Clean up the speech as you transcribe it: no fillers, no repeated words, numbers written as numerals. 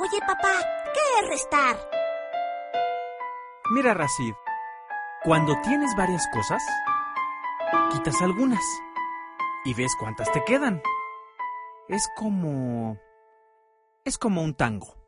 Oye, papá, ¿qué es restar? Mira, Racid, cuando tienes varias cosas, quitas algunas y ves cuántas te quedan. Es como un tango.